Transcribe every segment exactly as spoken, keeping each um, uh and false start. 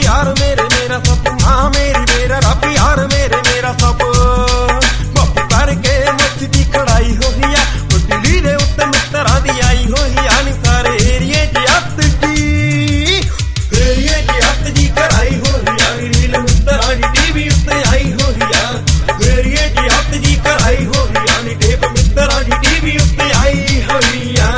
यार मेरे मेरा सब, माँ मेरी मेरा रब यार मेरे मेरा सब। बापू करके मुझ दी कढ़ाई होई आ, दिल्ली दे उत्ते मित्तरां दी आई होई आ नी सारे एरिए च अत जी, एरिए च अत जी कराई होई आ नी रील मित्तरां दी टीवी उत्ते आई होई आ, एरिए च अत जी कराई होई आ नी टेप मित्तरां दी टीवी उत्ते आई होई आ।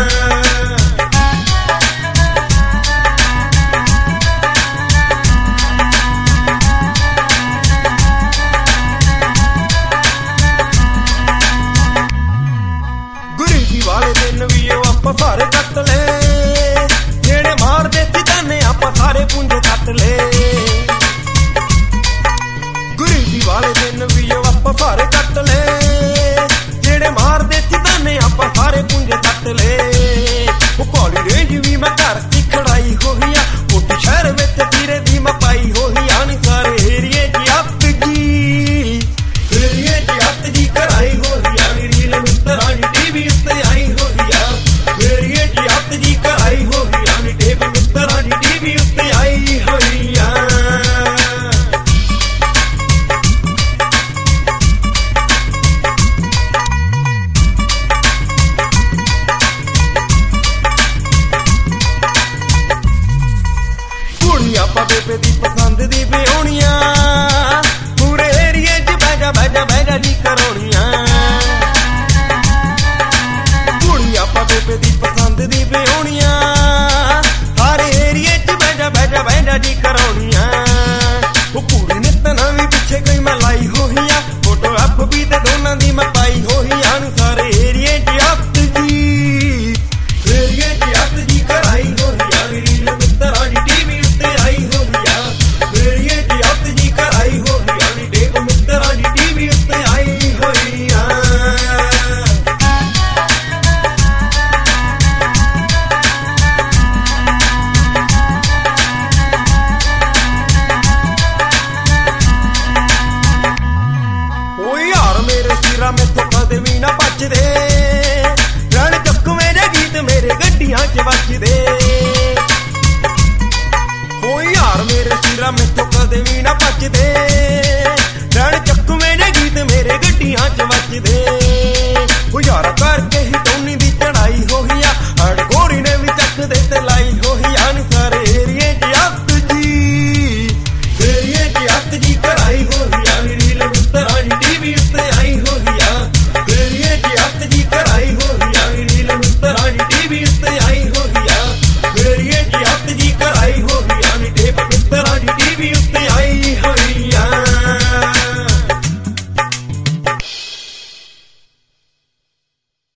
वाले दिन भी आप सारे कट ले, जेड़े मार दे ताने आप सारे पुंजे कट ले। गरीबी वाले दिन भी आप सारे कट ले, जेड़े मार दे ताने आप सारे पुंजे कट ले। वो पौली रेंज भी मैं घर की खड़ाई होई आ, मोटी शहर में तीरे दी मैं पाई होई आ नी सारे एरिए की अत जी, एरिए की अत जी कराई होई आ नी रील मित्तरां दी टीवी उत्ते आई होई आ, एरिए की अत जी कराई होई आ नी टेप मित्तरां दी टीवी उत्ते आई होई आ। कुड़ियां पा बेबे दी पसंद दी ब्याहणियां, पूरे एरिए च बैजा बैजा बैजा जी करोणियां। कुड़ियां पा बेबे दी पसंद दी ब्याहणियां,